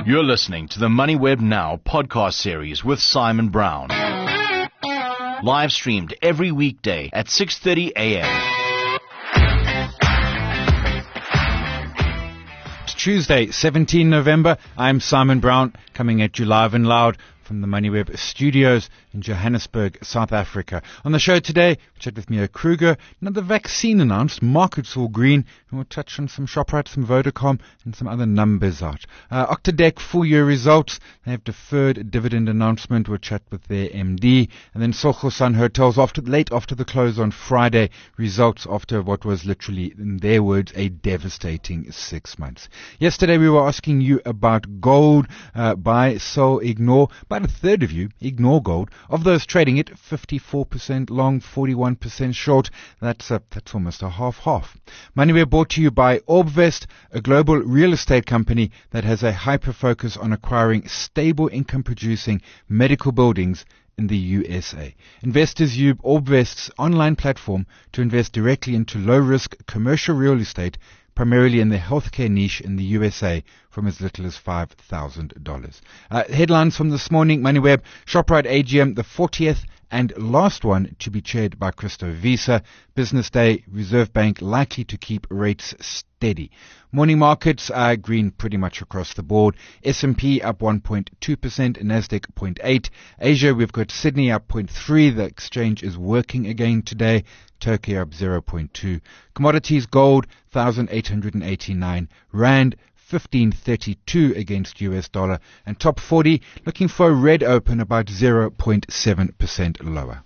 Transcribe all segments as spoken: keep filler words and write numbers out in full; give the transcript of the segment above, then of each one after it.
You're listening to the MoneyWeb Now podcast series with Simon Brown. Live streamed every weekday at six thirty a.m. It's Tuesday, seventeenth of November. I'm Simon Brown, coming at you live and loud from the MoneyWeb studios in Johannesburg, South Africa. On the show today, we chat with Mia Kruger. Another vaccine announced, markets all green, and we'll touch on some Shoprite, some Vodacom, and some other numbers out. Uh, Octodec full-year results. They have deferred dividend announcement. We'll chat with their M D. And then Soho Sun Hotels, after, late after the close on Friday, results after what was literally, in their words, a devastating six months. Yesterday, we were asking you about gold. Uh, buy, sell, ignore. About a third of you ignore gold. Of those trading it, fifty-four percent long, forty-one percent short. That's a, that's almost a half-half. Money we're brought to you by Orbvest, a global real estate company that has a hyper-focus on acquiring stable income-producing medical buildings in the U S A. Investors use Orbvest's online platform to invest directly into low-risk commercial real estate, primarily in the healthcare niche in the U S A, from as little as five thousand dollars. Uh, headlines from this morning, MoneyWeb, Shoprite A G M, the fortieth and last one to be chaired by Christo Wiese. Business day, Reserve Bank likely to keep rates steady. Morning markets are green pretty much across the board. S and P up one point two percent, Nasdaq zero point eight. Asia, we've got Sydney up zero point three. The exchange is working again today. Turkey up zero point two. Commodities, gold, one thousand eight hundred eighty-nine. Rand, fifteen thirty-two against U S dollar. And top forty, looking for a red open about zero point seven percent lower.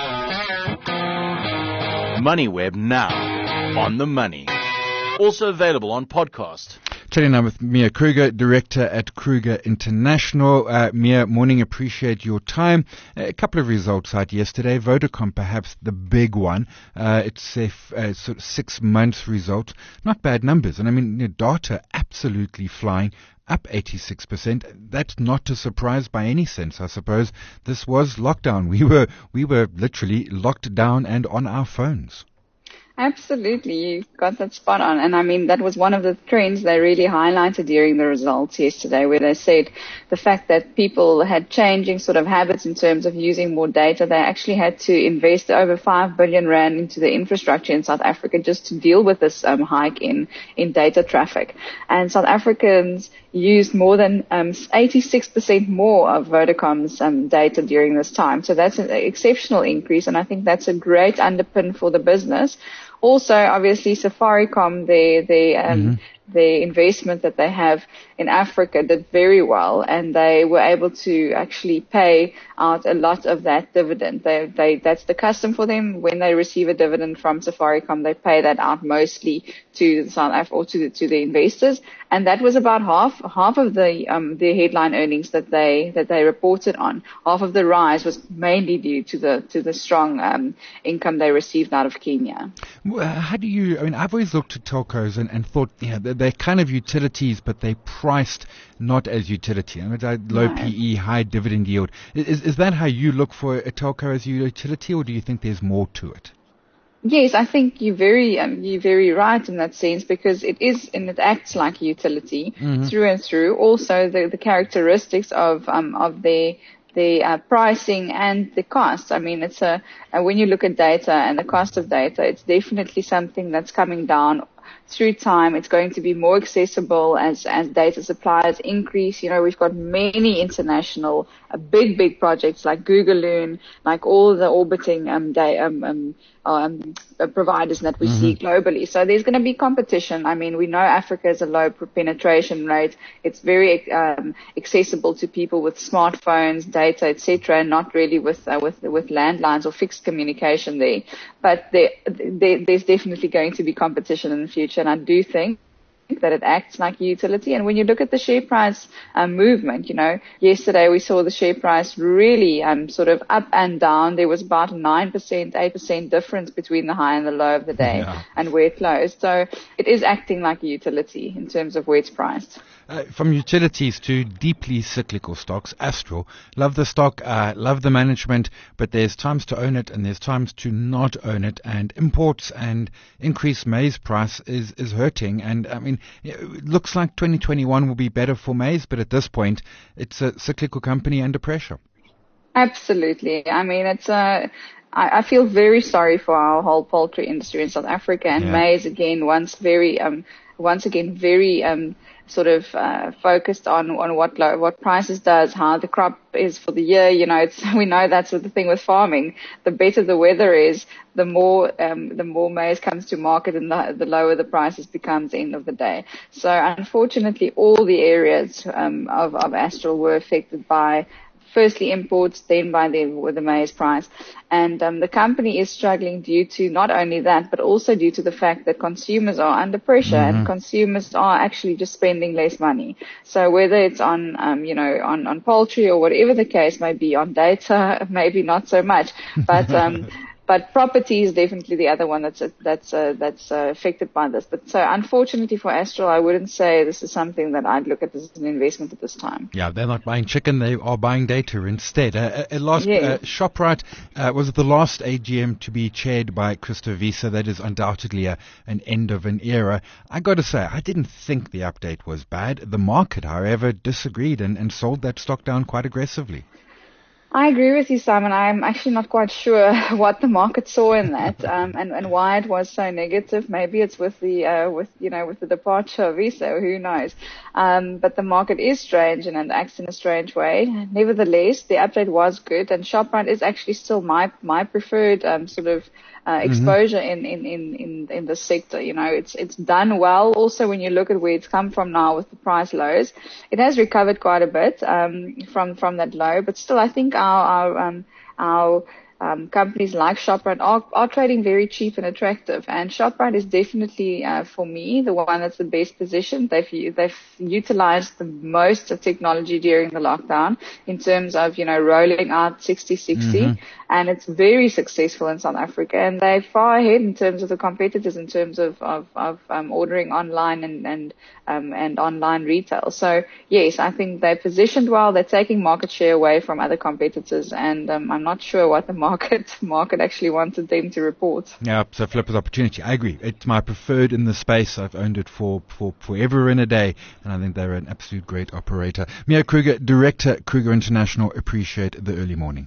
MoneyWeb Now, on the money. Also available on podcast. Chatting now with Mia Kruger, Director at Kruger International. Uh, Mia, morning, appreciate your time. A couple of results out yesterday. Vodacom, perhaps the big one. Uh, it's a f- uh, sort of six months result. Not bad numbers. And I mean, you know, data absolutely flying, up eighty-six percent. That's not a surprise by any sense, I suppose. This was lockdown. We were, we were literally locked down and on our phones. Absolutely, you got that spot on. And I mean, that was one of the trends they really highlighted during the results yesterday, where they said the fact that people had changing sort of habits in terms of using more data. They actually had to invest over five billion rand into the infrastructure in South Africa just to deal with this um, hike in, in data traffic. And South Africans used more than um, eighty-six percent more of Vodacom's um, data during this time. So that's an exceptional increase, and I think that's a great underpin for the business. Also, obviously, Safaricom, the the um, mm-hmm. the investment that they have in Africa did very well, and they were able to actually pay out a lot of that dividend. They, they, that's the custom for them. When they receive a dividend from Safaricom, they pay that out mostly to South Africa or to the, to the investors, and that was about half half of the um the headline earnings that they that they reported on. Half of the rise was mainly due to the to the strong um income they received out of Kenya. How do you? I mean, I've always looked at telcos and, and thought, yeah, they're, they're kind of utilities, but they priced not as utility. I mean, low No. P E, high dividend yield. Is is that how you look for a telco as a utility, or do you think there's more to it? Yes, I think you're very um, you're very right in that sense, because it is and it acts like a utility mm-hmm. through and through. Also, the the characteristics of um of their the uh, pricing and the cost. I mean, it's a uh, when you look at data and the cost of data, it's definitely something that's coming down through time. It's going to be more accessible as as data supplies increase. You know, we've got many international uh, big big projects like Googleloon, like all the orbiting um, da- um, um um, uh, providers that we mm-hmm. see globally. So there's going to be competition. I mean, we know Africa has a low penetration rate. It's very um, accessible to people with smartphones, data, et cetera, and not really with uh, with with landlines or fixed communication there. But there, there, there's definitely going to be competition in the future, and I do think that it acts like a utility. And when you look at the share price um, movement, you know, yesterday we saw the share price really um, sort of up and down. There was about a nine percent, eight percent difference between the high and the low of the day yeah. and where it closed. So it is acting like a utility in terms of where it's priced. Uh, from utilities to deeply cyclical stocks, Astral, love the stock, uh, love the management, but there's times to own it and there's times to not own it, and imports and increased maize price is, is hurting. And I mean, it looks like twenty twenty-one will be better for maize, but at this point, it's a cyclical company under pressure. Absolutely. I mean, it's a, I, I feel very sorry for our whole poultry industry in South Africa, and Yeah. maize again, once very, um, once again, very, um, sort of, uh, focused on, on what, lo- what prices does, how the crop is for the year. You know, it's, we know that's the thing with farming. The better the weather is, the more, um, the more maize comes to market, and the, the lower the prices becomes at the end of the day. So unfortunately, all the areas, um, of, of Astral were affected by, firstly imports, then by the, with the maize price. And um, the company is struggling due to not only that, but also due to the fact that consumers are under pressure, mm-hmm. and consumers are actually just spending less money. So whether it's on, um, you know, on, on poultry or whatever the case may be, on data, maybe not so much, but, um, But property is definitely the other one that's uh, that's uh, that's uh, affected by this. But so unfortunately for Astral, I wouldn't say this is something that I'd look at as an investment at this time. Yeah, they're not buying chicken; they are buying data instead. Uh, uh, last Yes. uh, Shoprite uh, was the last A G M to be chaired by Christo Wiese. That is undoubtedly a, an end of an era. I got to say, I didn't think the update was bad. The market, however, disagreed and, and sold that stock down quite aggressively. I agree with you, Simon. I'm actually not quite sure what the market saw in that, um, and, and why it was so negative. Maybe it's with the, uh, with, you know, with the departure of Wiese, who knows. Um, but the market is strange and it acts in a strange way. Nevertheless, the update was good, and Shoprite is actually still my, my preferred, um, sort of, Uh, exposure mm-hmm. in, in, in, in, in the sector. You know, it's, it's done well. Also, when you look at where it's come from now with the price lows, it has recovered quite a bit, um, from, from that low, but still I think our, our, um, our, Um, companies like Shoprite are, are trading very cheap and attractive, and Shoprite is definitely, uh, for me, the one that's the best positioned. They've, they've utilized the most of technology during the lockdown in terms of, you know, rolling out sixty sixty, mm-hmm. and it's very successful in South Africa, and they're far ahead in terms of the competitors in terms of, of, of, um, ordering online and, and, um, and online retail. So yes, I think they're positioned well. They're taking market share away from other competitors, and, um, I'm not sure what the market Market, market actually wanted them to report. Yeah, so flipper's opportunity. I agree. It's my preferred in the space. I've owned it for, for forever and a day, and I think they're an absolute great operator. Mia Kruger, Director, Kruger International, appreciate the early morning.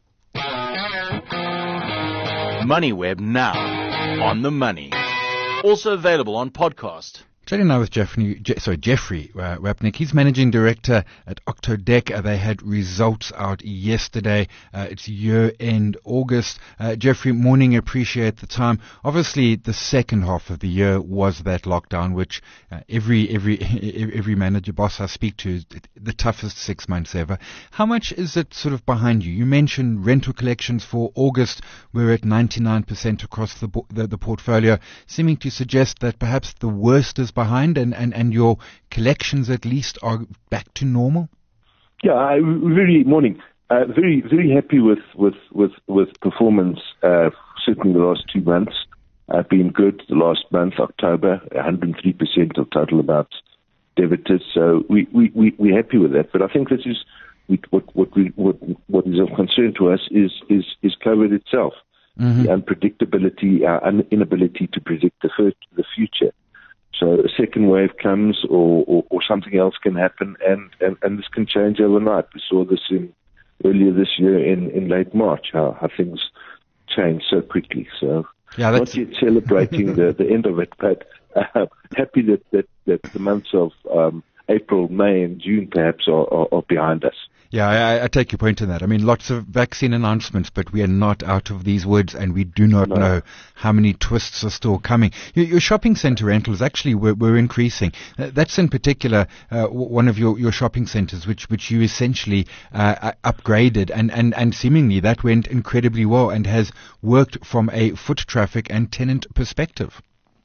MoneyWeb now, on the money. Also available on podcast. Chatting now with Jeffrey, Je- sorry, Jeffrey uh, Wapnick. He's managing director at Octodec. Uh, they had results out yesterday. Uh, it's year-end August. Uh, Jeffrey, morning. Appreciate the time. Obviously, the second half of the year was that lockdown, which uh, every every every manager boss I speak to is the toughest six months ever. How much is it sort of behind you? You mentioned rental collections for August. We're at ninety-nine percent across the, bo- the the portfolio, seeming to suggest that perhaps the worst is behind, and, and, and your collections at least are back to normal? Yeah, I, very morning. Uh, very very happy with with with with performance. Uh, certainly the last two months have been good. The last month, October, one hundred three percent of total amounts debited. So we we we we're happy with that. But I think this is we, what what we what what is of concern to us is is is COVID itself. Mm-hmm. The unpredictability, our un- inability to predict the first, the future. So a second wave comes, or, or, or something else can happen, and, and, and this can change overnight. We saw this in earlier this year in, in late March, how, how things change so quickly. So yeah, not yet celebrating the, the end of it, but uh, happy that, that, that the months of um, April, May, and June perhaps are, are, are behind us. Yeah, I, I take your point in that. I mean, lots of vaccine announcements, but we are not out of these woods, and we do not no. know how many twists are still coming. Your, your shopping centre rentals actually were, were increasing. Uh, that's in particular uh, one of your, your shopping centres, which which you essentially uh, upgraded, and, and, and seemingly that went incredibly well and has worked from a foot traffic and tenant perspective.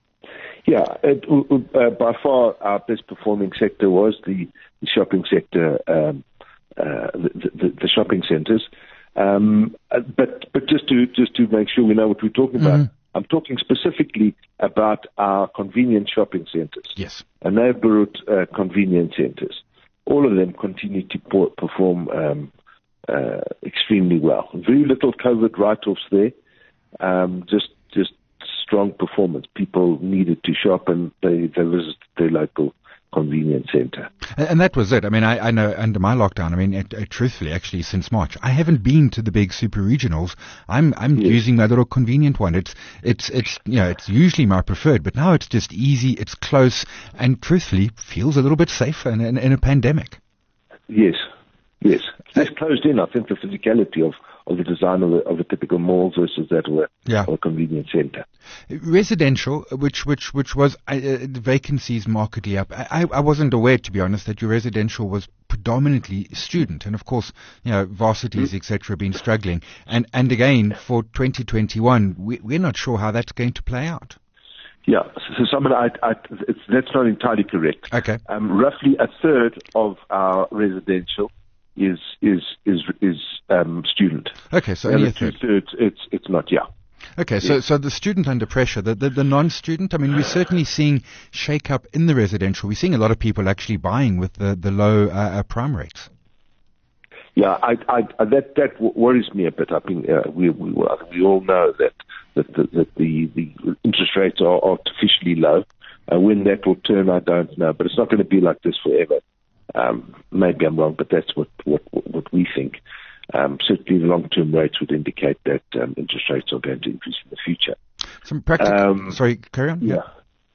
Yeah, it, uh, by far our best performing sector was the, the shopping sector. Um, Uh, the, the, the shopping centres, um, but but just to just to make sure we know what we're talking about, mm-hmm. I'm talking specifically about our convenience shopping centres. Yes, and they've brought uh, convenience centres. All of them continue to por- perform um, uh, extremely well. Very little COVID write-offs there. Um, just just strong performance. People needed to shop, and they, they visited their local convenience centre. And, and that was it. I mean, I, I know under my lockdown, I mean, it, it, truthfully, actually, since March, I haven't been to the big super regionals. I'm I'm Yes. using my little convenient one. It's it's it's you know it's usually my preferred, but now it's just easy, it's close, and truthfully feels a little bit safer in, in, in a pandemic. Yes, yes. It's closed in. I think the physicality of, of the design of a, of a typical mall versus that of a, Yeah. of a convenience centre. Residential, which which which was uh, uh, vacancies markedly up. I, I wasn't aware, to be honest, that your residential was predominantly student, and of course, you know, varsities, et cetera, have been struggling. And and again, for twenty twenty-one, we, we're not sure how that's going to play out. Yeah, so Simon, I, I, it's, that's not entirely correct. Okay. Um, roughly a third of our residential is is is is um, student. Okay, so and only a the two third. thirds, it's it's not. Yeah. Okay, so so the student under pressure, the, the the non-student. I mean, we're certainly seeing shake up in the residential. We're seeing a lot of people actually buying with the the low uh, uh, prime rates. Yeah, I, I, I, that that worries me a bit. I think uh, we we we all know that that the that the, the interest rates are artificially low. Uh, when that will turn, I don't know, but it's not going to be like this forever. Um, maybe I'm wrong, but that's what what what we think. Um, certainly, the long-term rates would indicate that um, interest rates are going to increase in the future. Some practical. Um, sorry, carry on. Yeah.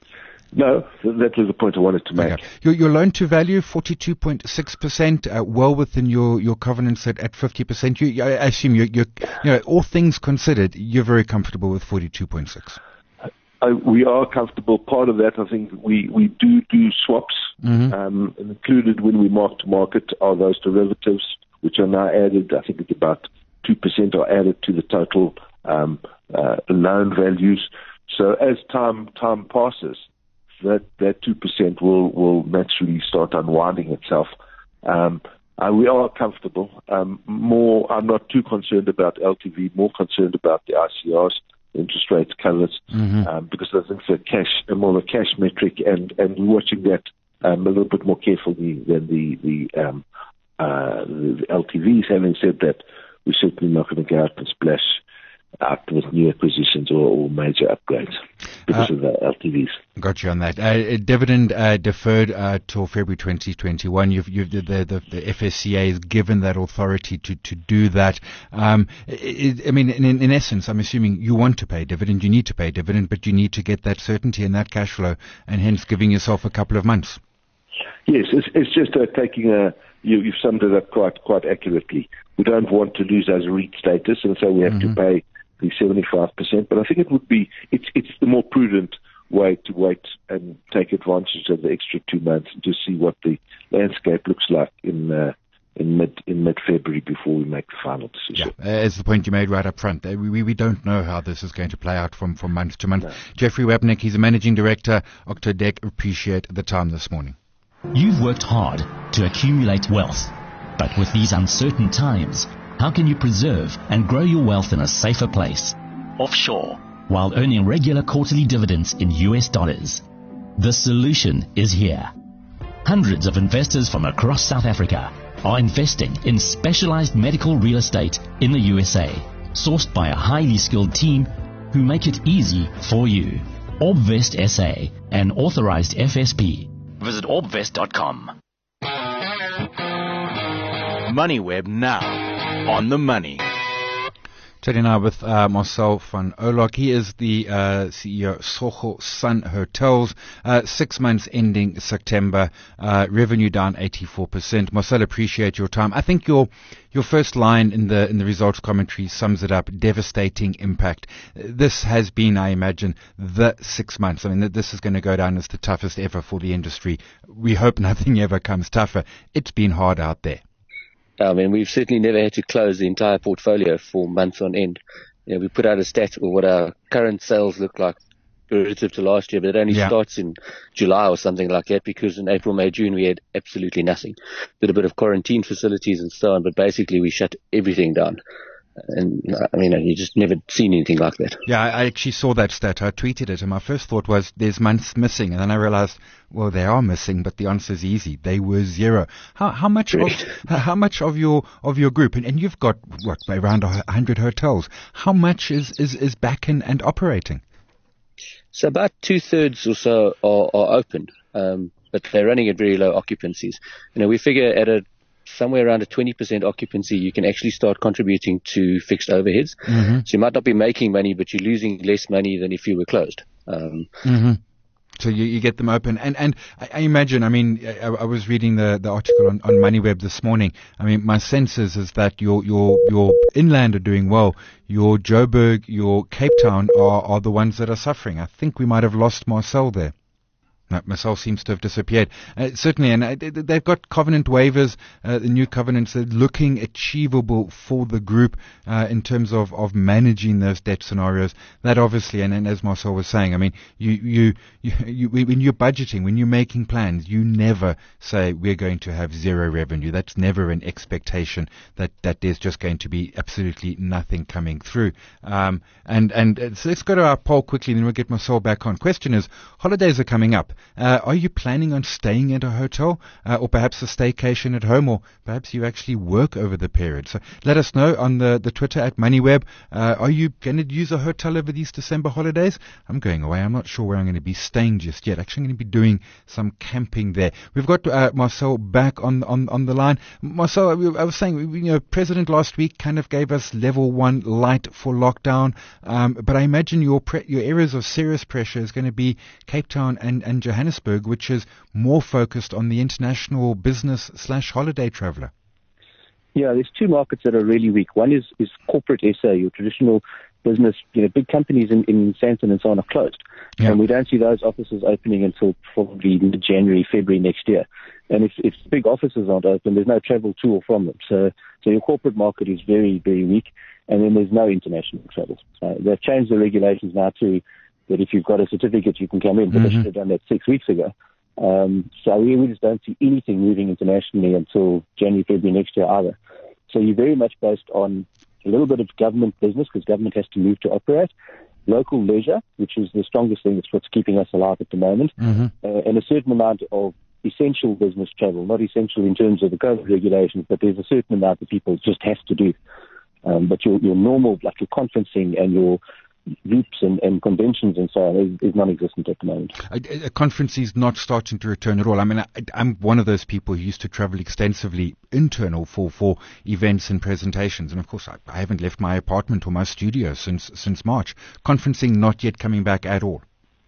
No, th- that was the point I wanted to make. Okay. Your, your loan to value, forty-two point six percent, uh, well within your, your covenants at, at fifty percent. You, I assume you're, you're, you know, all things considered, you're very comfortable with forty-two point six. Uh, we are comfortable. Part of that, I think, we, we do do swaps. Mm-hmm. Um, included when we mark to market are those derivatives, which are now added. I think it's about two percent are added to the total um, uh, loan values. So as time time passes, that that two percent will will naturally start unwinding itself. Um, uh, we are comfortable. Um, more, I'm not too concerned about L T V. More concerned about the I C Rs, interest rates covers, Mm-hmm. um, because I think it's a cash, a more of a cash metric, and and we're watching that um, a little bit more carefully than the the, um, uh, the L T Vs. Having said that, we're certainly not going to go out and splash out with new acquisitions or, or major upgrades because Uh, of the L T Vs. Got you on that. Uh, dividend uh, deferred uh, till February twenty twenty-one. You've, you've the, the, the F S C A is given that authority to, to do that. Um, it, I mean, in, in essence, I'm assuming you want to pay dividend, you need to pay dividend, but you need to get that certainty and that cash flow, and hence giving yourself a couple of months. Yes, it's, it's just uh, taking a. You, you've summed it up quite quite accurately. We don't want to lose our REIT status, and so we have Mm-hmm. to pay the seventy-five percent. But I think it would be it's it's the more prudent way to wait and take advantage of the extra two months to see what the landscape looks like in uh, in mid in mid February before we make the final Yeah, decision. uh, as the point you made right up front, uh, we, we don't know how this is going to play out from, from month to month. No. Jeffrey Wapnick, he's a managing director, Octodec. Appreciate the time this morning. You've worked hard to accumulate wealth, but with these uncertain times, how can you preserve and grow your wealth in a safer place? Offshore, while earning regular quarterly dividends in U S dollars. The solution is here. Hundreds of investors from across South Africa are investing in specialized medical real estate in the U S A, sourced by a highly skilled team who make it easy for you. Orbvest S A, an authorized F S P. Visit orbvest dot com. MoneyWeb now on the money. Chatting now with uh, Marcel van Oorlog. He is the uh, C E O of Soho Sun Hotels. Uh, six months ending September. Uh, revenue down eighty-four percent. Marcel, appreciate your time. I think your your first line in the in the results commentary sums it up. Devastating impact. This has been, I imagine, the six months. I mean, this is going to go down as the toughest ever for the industry. We hope nothing ever comes tougher. It's been hard out there. I mean, we've certainly never had to close the entire portfolio for months on end. You know, we put out a stat of what our current sales look like relative to last year, but it only Yeah. starts in July or something like that, because in April, May, June, we had absolutely nothing. Did a bit of quarantine facilities and so on, but basically we shut everything down. And I mean, you just never seen anything like that. Yeah, I I actually saw that stat. I tweeted it, and my first thought was, there's months missing. And then I realized, well, they are missing, but the answer is easy. They were zero. How, how much of, Right. how much of your, of your group, and, and you've got, what, around a hundred hotels, how much is, is, is back in and operating? So about two-thirds or so are, are open, um, but they're running at very low occupancies. You know, we figure at a somewhere around a twenty percent occupancy, you can actually start contributing to fixed overheads. Mm-hmm. So you might not be making money, but you're losing less money than if you were closed. Um, mm-hmm. So you, you get them open. And, and I, I imagine, I mean, I, I was reading the, the article on, on MoneyWeb this morning. I mean, my sense is, is that your, your, your inland are doing well. Your Joburg, your Cape Town are, are the ones that are suffering. I think we might have lost Marcel there. No, Marcel seems to have disappeared. Uh, certainly, and uh, they've got covenant waivers, uh, the new covenants are looking achievable for the group uh, in terms of, of managing those debt scenarios. That obviously, and, and as Marcel was saying, I mean, you, you, you, you, when you're budgeting, when you're making plans, you never say we're going to have zero revenue. That's never an expectation that, that there's just going to be absolutely nothing coming through. Um, and, and uh, so let's go to our poll quickly, and then we'll get Marcel back on. Question is, holidays are coming up. Uh, are you planning on staying at a hotel uh, or perhaps a staycation at home, or perhaps you actually work over the period? So let us know on the, the Twitter at MoneyWeb. Uh, are you going to use a hotel over these December holidays? I'm going away. I'm not sure where I'm going to be staying just yet. Actually, I'm going to be doing some camping there. We've got uh, Marcel back on, on, on the line. Marcel, I was saying, you know, President last week kind of gave us level one light for lockdown, um, but I imagine your pre- your areas of serious pressure is going to be Cape Town and, and Johannesburg, which is more focused on the international business slash holiday traveller. Yeah, there's two markets that are really weak. One is, is corporate S A, your traditional business, you know, big companies in, in Sandton and so on are closed. Yeah. And we don't see those offices opening until probably mid-January, February next year. And if, if big offices aren't open, there's no travel to or from them. So, so your corporate market is very, very weak. And then there's no international travel. So they've changed the regulations now to that if you've got a certificate, you can come in, but mm-hmm. they should have done that six weeks ago. Um, so we, we just don't see anything moving internationally until January, February next year either. So you're very much based on a little bit of government business because government has to move to operate, local leisure, which is the strongest thing, that's what's keeping us alive at the moment, mm-hmm. uh, and a certain amount of essential business travel, not essential in terms of the COVID regulations, but there's a certain amount that people just have to do. Um, but your, your normal, like your conferencing and your groups and, and conventions and so on is, is non-existent at the moment. A, a conference is not starting to return at all. I mean, I, I'm one of those people who used to travel extensively internal for, for events and presentations. And of course, I, I haven't left my apartment or my studio since, since March. Conferencing not yet coming back at all.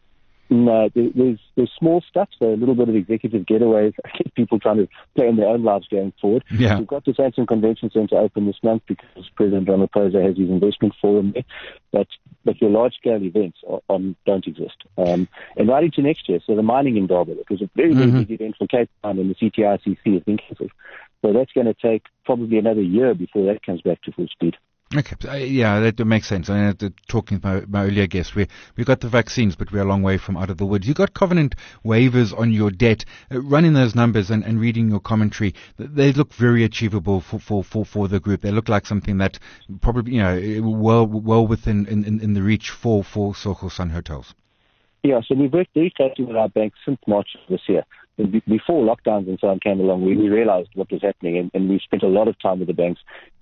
No, there's there's small stuff, so a little bit of executive getaways, people trying to plan their own lives going forward. Yeah. We've got the Sandton Convention Centre open this month because President Ramaphosa has his investment forum there, but but your large-scale events are, are, don't exist. Um, and right into next year, so the mining in Durban, it was a very, very mm-hmm. big event for Cape Town, and the C T I C C has been cancelled. So that's going to take probably another year before that comes back to full speed. Okay, uh, yeah, that makes sense. I mean, talking to my, my earlier guest, we we got the vaccines, but we're a long way from out of the woods. You got covenant waivers on your debt. Uh, running those numbers and, and reading your commentary, they look very achievable for, for, for, for the group. They look like something that probably, you know, well well within in, in, in the reach for for Soho Sun Hotels. Yeah, so we've worked very closely with our banks since March of this year. Before lockdowns and so on came along, we, we realized what was happening, and, and we spent a lot of time with the banks.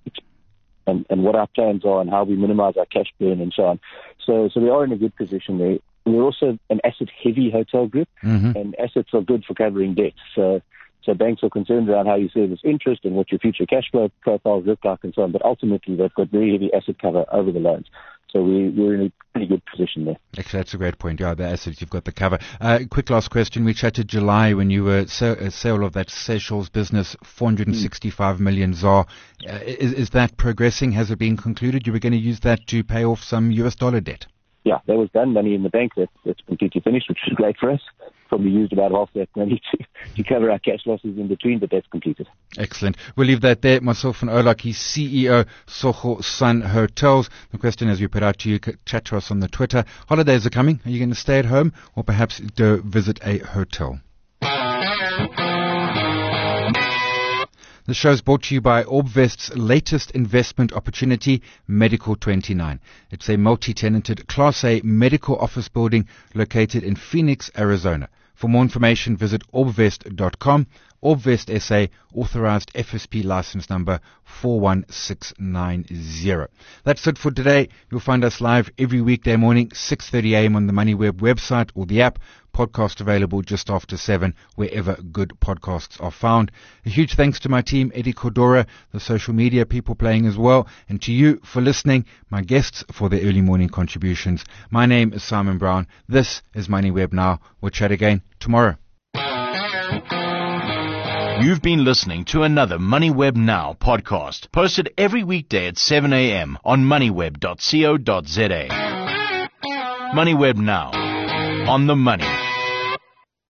And, and what our plans are and how we minimize our cash burn and so on. So, so we are in a good position there. We're also an asset-heavy hotel group, mm-hmm. and assets are good for covering debt. So, so banks are concerned around how you service interest and what your future cash flow profiles look like and so on. But ultimately, they've got very heavy asset cover over the loans. So we, we're in a pretty good position there. Actually, that's a great point. Yeah, the assets, you've got the cover. Uh, quick last question. We chatted July when you were so, uh, sale of that Seychelles business, four hundred sixty-five mm. million Z A R. Uh, is, is that progressing? Has it been concluded? You were going to use that to pay off some U S dollar debt? Yeah, that was done. Money in the bank. That, that's completely finished, which is great for us. Probably used about half that money to, to cover our cash losses in between, but that's completed. Excellent. We'll leave that there. Myself and Olak, he's C E O, Soho Sun Hotels. The question, as we put out to you, chat to us on the Twitter. Holidays are coming. Are you going to stay at home or perhaps go visit a hotel? The show is brought to you by Orbvest's latest investment opportunity, Medical twenty-nine. It's a multi-tenanted Class A medical office building located in Phoenix, Arizona. For more information, visit orbvest dot com Orbvest S A, authorized F S P license number four one six nine zero. That's it for today. You'll find us live every weekday morning, six thirty a.m. on the MoneyWeb website or the app. Podcast available just after seven, wherever good podcasts are found. A huge thanks to my team, Eddie Cordora, the social media people playing as well, and to you for listening, my guests for their early morning contributions. My name is Simon Brown. This is MoneyWeb Now. We'll chat again tomorrow. You've been listening to another MoneyWeb Now podcast, posted every weekday at seven a.m. on moneyweb dot co dot za. MoneyWeb Now, on the money.